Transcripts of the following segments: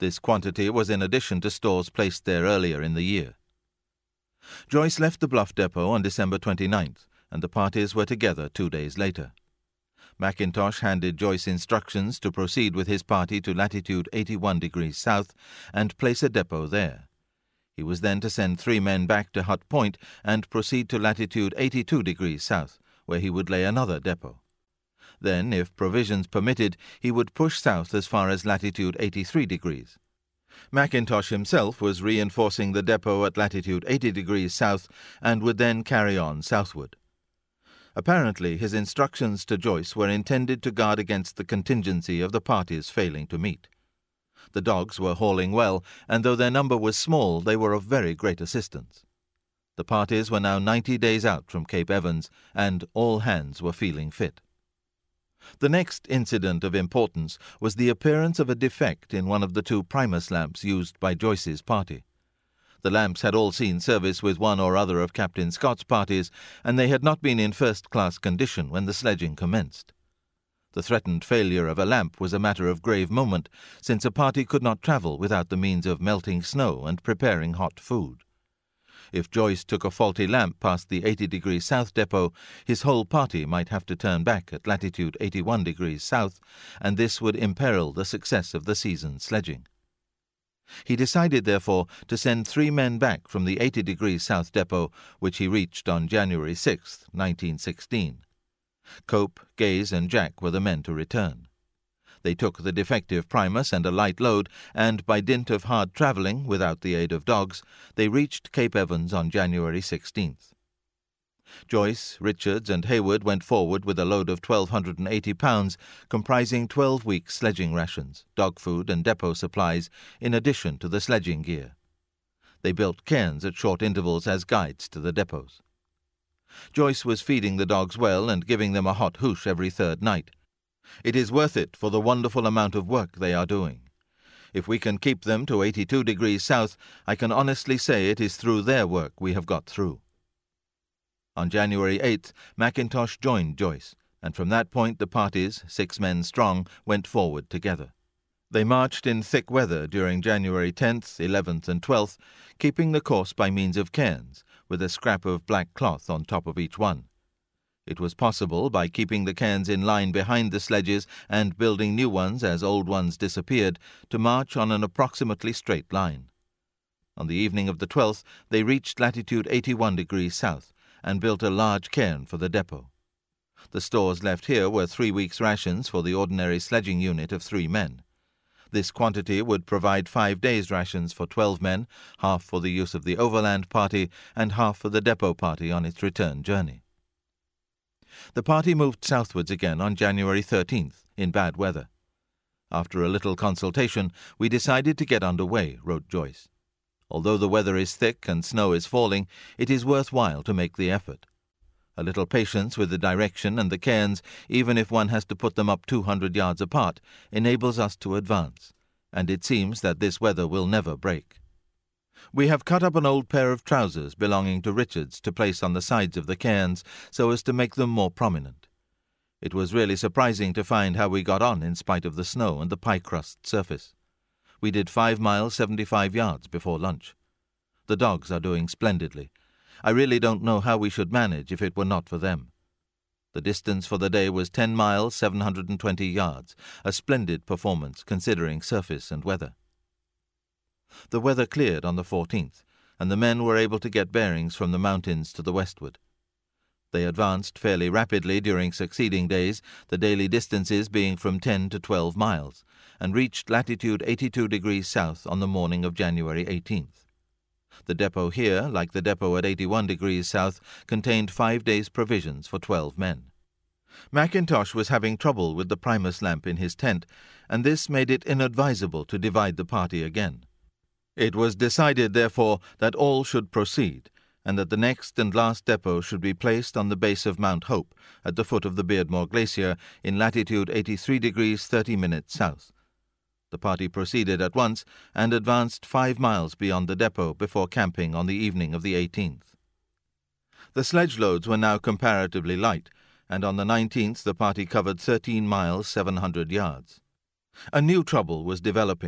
This quantity was in addition to stores placed there earlier in the year. Joyce left the Bluff depot on December 29th, and the parties were together 2 days later. McIntosh handed Joyce instructions to proceed with his party to latitude 81 degrees south and place a depot there. He was then to send 3 men back to Hut Point and proceed to latitude 82 degrees south, where he would lay another depot. Then, if provisions permitted, he would push south as far as latitude 83 degrees. McIntosh himself was reinforcing the depot at latitude 80 degrees south and would then carry on southward. Apparently, his instructions to Joyce were intended to guard against the contingency of the parties failing to meet. The dogs were hauling well, and though their number was small, they were of very great assistance. The parties were now 90 days out from Cape Evans, and all hands were feeling fit. The next incident of importance was the appearance of a defect in one of the 2 Primus lamps used by Joyce's party. The lamps had all seen service with one or other of Captain Scott's parties, and they had not been in first-class condition when the sledging commenced. The threatened failure of a lamp was a matter of grave moment, since a party could not travel without the means of melting snow and preparing hot food. If Joyce took a faulty lamp past the 80 degrees south depot, his whole party might have to turn back at latitude 81 degrees south, and this would imperil the success of the season's sledging. He decided, therefore, to send 3 men back from the 80 degrees south depot, which he reached on January 6, 1916. Cope, Gaze, and Jack were the men to return. They took the defective Primus and a light load, and by dint of hard travelling, without the aid of dogs, they reached Cape Evans on January 16th. Joyce, Richards, and Hayward went forward with a load of 1,280 pounds, comprising 12 weeks' sledging rations, dog food, and depot supplies, in addition to the sledging gear. They built cairns at short intervals as guides to the depots. Joyce was feeding the dogs well and giving them a hot hoosh every 3rd night. It is worth it for the wonderful amount of work they are doing. If we can keep them to 82 degrees south, I can honestly say it is through their work we have got through. On January 8th, McIntosh joined Joyce, and from that point the parties, 6 men strong, went forward together. They marched in thick weather during January 10th, 11th, and 12th, keeping the course by means of cairns, with a scrap of black cloth on top of each one. It was possible, by keeping the cairns in line behind the sledges and building new ones as old ones disappeared, to march on an approximately straight line. On the evening of the 12th, they reached latitude 81 degrees south, and built a large cairn for the depot. The stores left here were 3 weeks' rations for the ordinary sledging unit of 3 men. This quantity would provide 5 days' rations for 12 men, half for the use of the overland party and half for the depot party on its return journey. The party moved southwards again on January 13th, in bad weather. After a little consultation, we decided to get under way, wrote Joyce. Although the weather is thick and snow is falling, it is worthwhile to make the effort. A little patience with the direction and the cairns, even if one has to put them up 200 yards apart, enables us to advance, and it seems that this weather will never break. We have cut up an old pair of trousers belonging to Richards to place on the sides of the cairns so as to make them more prominent. It was really surprising to find how we got on in spite of the snow and the pie-crust surface. We did 5 miles 75 yards before lunch. The dogs are doing splendidly. I really don't know how we should manage if it were not for them. The distance for the day was 10 miles 720 yards, a splendid performance considering surface and weather. The weather cleared on the 14th, and the men were able to get bearings from the mountains to the westward. They advanced fairly rapidly during succeeding days, the daily distances being from 10 to 12 miles, and reached latitude 82 degrees south on the morning of January 18th. The depot here, like the depot at 81 degrees south, contained 5 days' provisions for 12 men. McIntosh was having trouble with the Primus lamp in his tent, and this made it inadvisable to divide the party again. It was decided, therefore, that all should proceed, and that the next and last depot should be placed on the base of Mount Hope, at the foot of the Beardmore Glacier, in latitude 83 degrees 30 minutes south. The party proceeded at once and advanced 5 miles beyond the depot before camping on the evening of the 18th. The sledge loads were now comparatively light, and on the 19th the party covered 13 miles 700 yards. A new trouble was developing,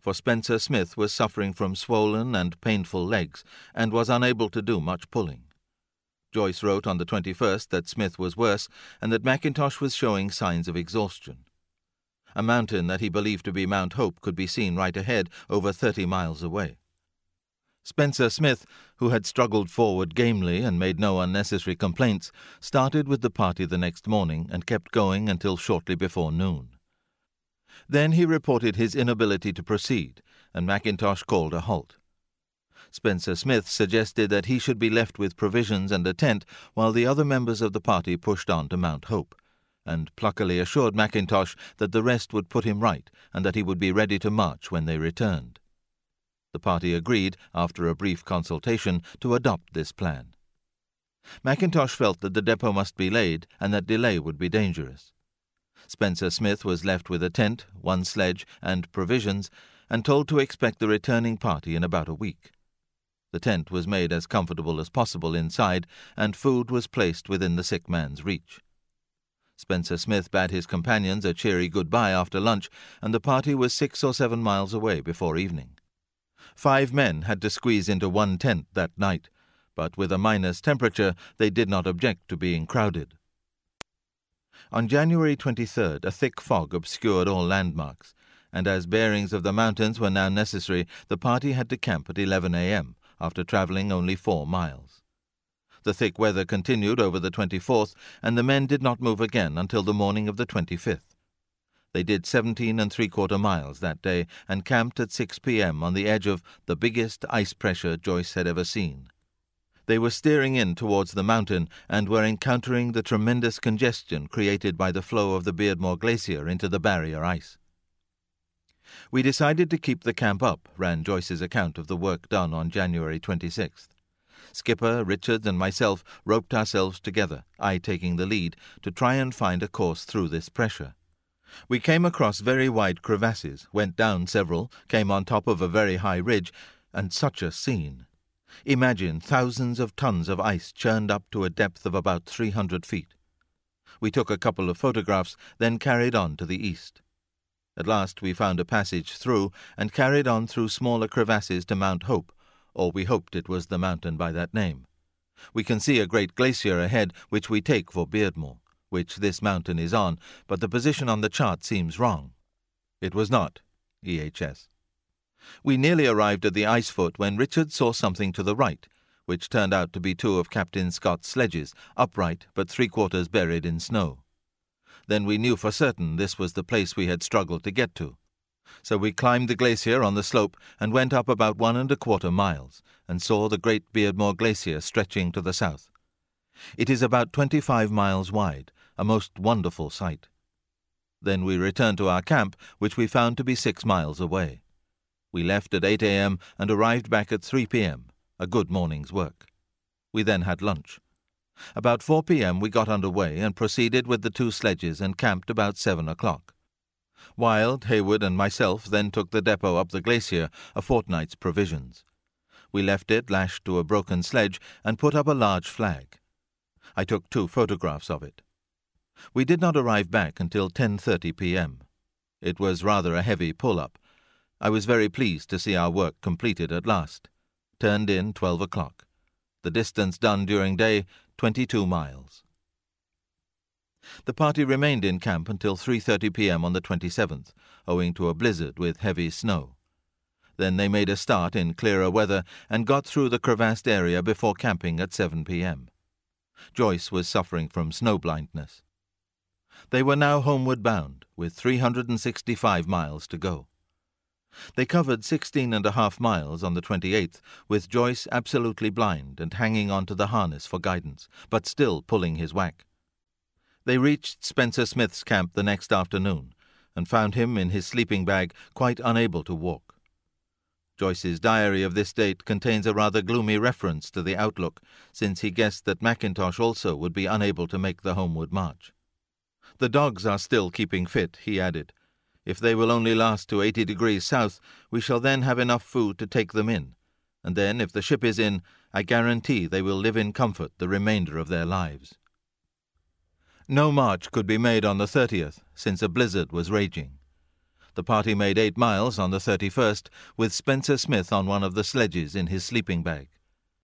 for Spencer Smith was suffering from swollen and painful legs and was unable to do much pulling. Joyce wrote on the 21st that Smith was worse and that Mackintosh was showing signs of exhaustion. A mountain that he believed to be Mount Hope could be seen right ahead, over 30 miles away. Spencer Smith, who had struggled forward gamely and made no unnecessary complaints, started with the party the next morning and kept going until shortly before noon. Then he reported his inability to proceed, and Mackintosh called a halt. Spencer Smith suggested that he should be left with provisions and a tent while the other members of the party pushed on to Mount Hope, and pluckily assured Mackintosh that the rest would put him right and that he would be ready to march when they returned. The party agreed, after a brief consultation, to adopt this plan. Mackintosh felt that the depot must be laid and that delay would be dangerous. Spencer Smith was left with a tent, one sledge, and provisions, and told to expect the returning party in about a week. The tent was made as comfortable as possible inside, and food was placed within the sick man's reach. Spencer Smith bade his companions a cheery goodbye after lunch, and the party was 6 or 7 miles away before evening. 5 men had to squeeze into one tent that night, but with a minus temperature they did not object to being crowded. On January 23rd, a thick fog obscured all landmarks, and as bearings of the mountains were now necessary, the party had to camp at 11 a.m., after travelling only 4 miles. The thick weather continued over the 24th, and the men did not move again until the morning of the 25th. They did 17 3/4 miles that day and camped at 6 p.m. on the edge of the biggest ice pressure Joyce had ever seen. They were steering in towards the mountain and were encountering the tremendous congestion created by the flow of the Beardmore Glacier into the barrier ice. We decided to keep the camp up, ran Joyce's account of the work done on January 26th. Skipper, Richards, and myself roped ourselves together, I taking the lead, to try and find a course through this pressure. We came across very wide crevasses, went down several, came on top of a very high ridge, and such a scene. Imagine thousands of tons of ice churned up to a depth of about 300 feet. We took a couple of photographs, then carried on to the east. At last we found a passage through and carried on through smaller crevasses to Mount Hope, or we hoped it was the mountain by that name. We can see a great glacier ahead, which we take for Beardmore, which this mountain is on, but the position on the chart seems wrong. It was not, EHS. We nearly arrived at the ice foot when Richard saw something to the right, which turned out to be 2 of Captain Scott's sledges, upright but 3/4 buried in snow. Then we knew for certain this was the place we had struggled to get to. So we climbed the glacier on the slope and went up about 1 1/4 miles and saw the great Beardmore Glacier stretching to the south. It is about 25 miles wide, a most wonderful sight. Then we returned to our camp, which we found to be 6 miles away. We left at 8 a.m. and arrived back at 3 p.m., a good morning's work. We then had lunch. About 4 p.m. we got under way and proceeded with the 2 sledges and camped about 7 o'clock. Wild, Hayward, and myself then took the depot up the glacier, a fortnight's provisions. We left it lashed to a broken sledge and put up a large flag. I took 2 photographs of it. We did not arrive back until 10:30 p.m. It was rather a heavy pull-up. I was very pleased to see our work completed at last. Turned in 12 o'clock. The distance done during day, 22 miles. The party remained in camp until 3:30 p.m. on the 27th, owing to a blizzard with heavy snow. Then they made a start in clearer weather and got through the crevassed area before camping at 7 p.m. Joyce was suffering from snow blindness. They were now homeward bound, with 365 miles to go. They covered 16.5 miles on the 28th, with Joyce absolutely blind and hanging on to the harness for guidance, but still pulling his whack. They reached Spencer Smith's camp the next afternoon, and found him in his sleeping bag, quite unable to walk. Joyce's diary of this date contains a rather gloomy reference to the outlook, since he guessed that Mackintosh also would be unable to make the homeward march. "The dogs are still keeping fit," he added. "If they will only last to 80 degrees south, we shall then have enough food to take them in, and then, if the ship is in, I guarantee they will live in comfort the remainder of their lives." No march could be made on the 30th, since a blizzard was raging. The party made 8 miles on the 31st, with Spencer Smith on one of the sledges in his sleeping bag.